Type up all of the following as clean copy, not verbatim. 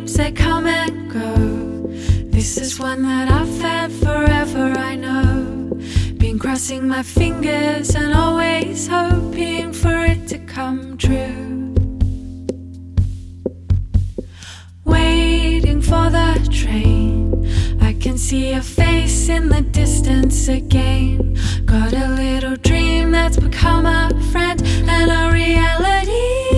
dreams, they come and go. This is one that I've had forever, I know. Been crossing my fingers and always hoping for it to come true. Waiting for the train, I can see your face in the distance again. Got a little dream that's become a friend and a reality.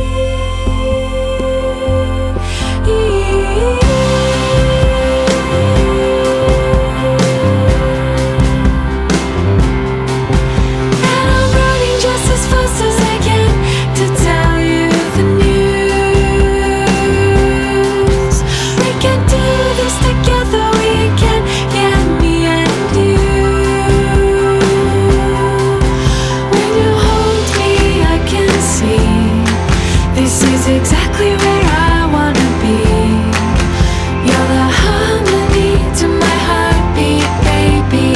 Exactly where I wanna be. You're the harmony to my heartbeat, baby.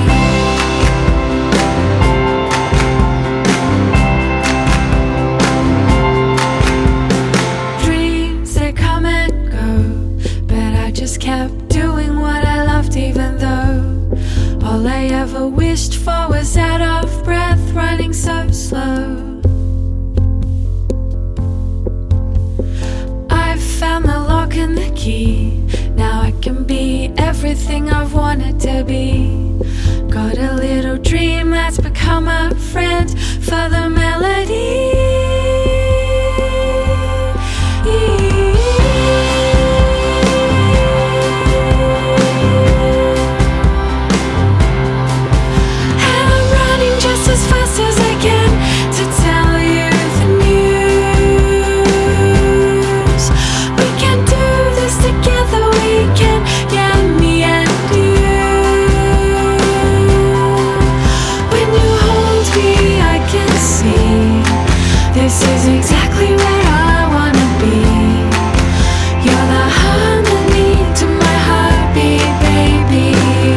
Dreams, they come and go, but I just kept doing what I loved, even though all I ever wished for was out of breath, running so slow. Found the lock and the key. Now I can be everything I've wanted to be. Got a little dream that's become a friend for the melody. And I'm running just as fast as I can to tell you the news. We can do this together, we can, yeah, me and you. When you hold me, I can see this is exactly where I wanna be. You're the harmony to my heartbeat, baby.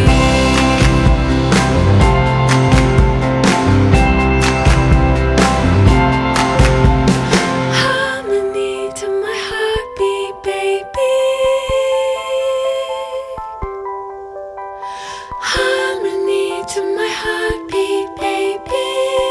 Harmony to my heartbeat, baby. Harmony to my heartbeat, baby.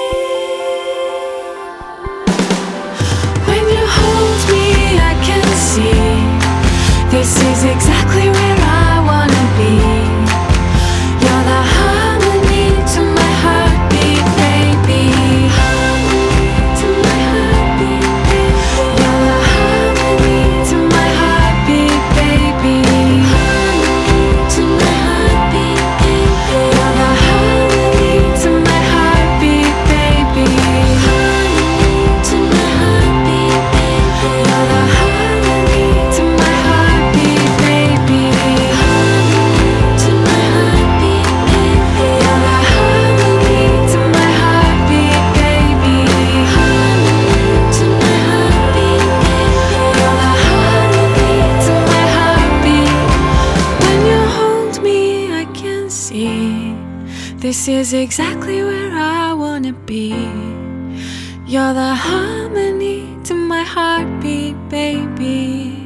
When you hold me, I can see this is exactly where I wanna be. You're the harmony to my heartbeat, baby. Harmony to my heartbeat, baby. You're the harmony to my heartbeat, baby. Harmony to my heartbeat, baby. You're the harmony to my heartbeat, baby. Harmony to my heartbeat, baby. You're the harmony to my heartbeat, baby. Harmony to my heartbeat, baby. You're the harmony to my heartbeat, baby. Harmony to my heartbeat, baby. You're the harmony to my heartbeat. When you hold me, I can see this is exactly where I wanna be. You're the harmony to my heartbeat, baby.